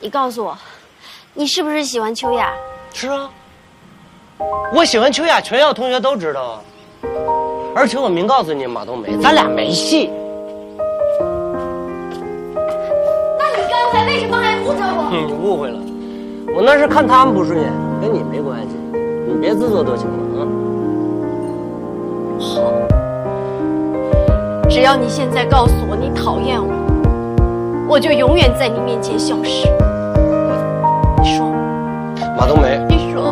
你告诉我，你是不是喜欢秋雅？ 是啊，我喜欢秋雅，全校同学都知道啊。而且我明告诉你，马冬梅，咱俩没戏。 那你刚才为什么还护着我？ 你误会了，我那是看他们不顺眼，跟你没关系。你别自作多情了啊。 好，只要你现在告诉我你讨厌我，我就永远在你面前消失。你说， 马冬梅， 你说，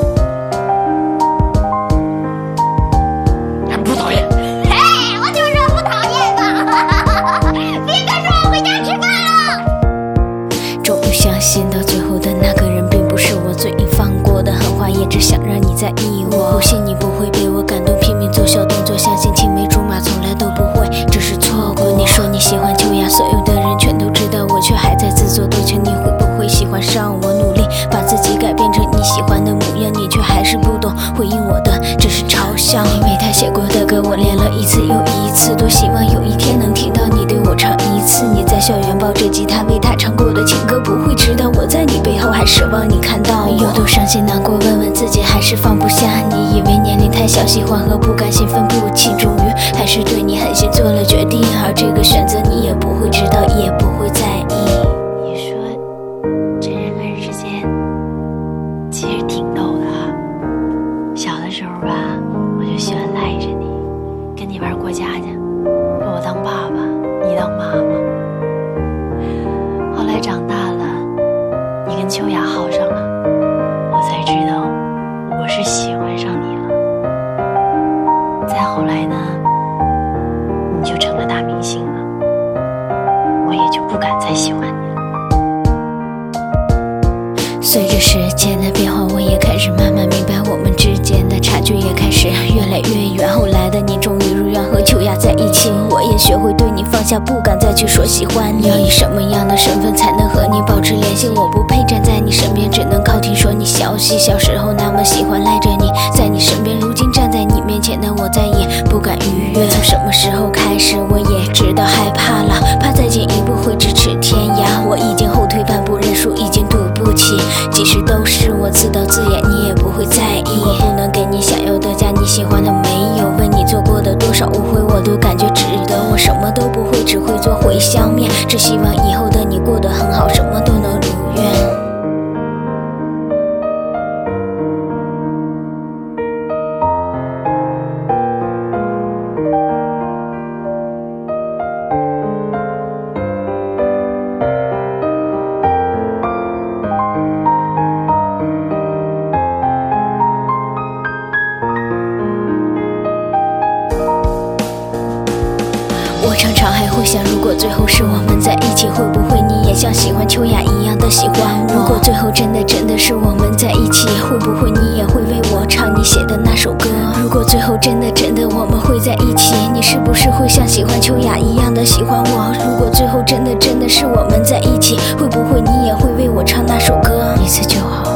还不讨厌？ 哎，我就说不讨厌吧！别跟着我回家吃饭了。 终于相信到最后的那个人并不是我，嘴硬放过的狠话也只想让你在意我。不信你不会被我感动，拼命做小动作，相信青梅竹马从来都不会只是错过。你说你喜欢秋雅，所有的人全都知道，我却还在自作多情。你会不会喜欢上我？努力把自己改变成你喜欢的模样，你却还是不懂，回应我的只是嘲笑。你为他写过的歌我练了一次又一次，多希望有一天能听到你对我唱一次。你在校园抱着吉他为他唱过的情歌，不会知道我在你背后还奢望你看到我。有多伤心难过，问问自己还是放不下。你以为年龄太小，喜欢和不甘心分不清，终于还是对你狠心做了决定，而这个选择你也不会知道，也不会在意。 你说，这人跟人之间其实挺逗的啊。小的时候吧，我就喜欢赖着你，跟你玩过家家，把我当爸爸，你当妈妈。后来长大了，你跟秋雅好上了，我才知道我是喜欢上你了。再后来呢，你就成了大明星了，我也就不敢再喜欢你了。 随着时间的变化，我也开始慢慢明白，我们之间的差距也开始越来越远。后来的你终于如愿和秋雅在一起，我也学会对你放下，不敢再去说喜欢你。要以什么样的身份才能和你保持联系？我不配站在你身边，只能靠听说你消息。小时候那么喜欢赖着你，在你身边，如今站在你面前的我再也不敢逾越。从什么时候开始，我也知道害怕了，怕再进一步会咫尺天涯。我已经后退半步，认输已经对不起，即使都是我自导自演，你也不会在意。我不能给你想要的家，你喜欢的没有，为你做过的多少误会我都感觉值得。我什么都不会，只会做茴香面，只希望以后的你过得很好，什么都能如愿。我常常还会想，如果最后是我们在一起，会不会你也像喜欢秋雅一样的喜欢我？如果最后真的是我们在一起，会不会你也会为我唱你写的那首歌？如果最后真的我们会在一起，你是不是会像喜欢秋雅一样的喜欢我？如果最后真的是我们在一起，会不会你也会为我唱那首歌？一次就好。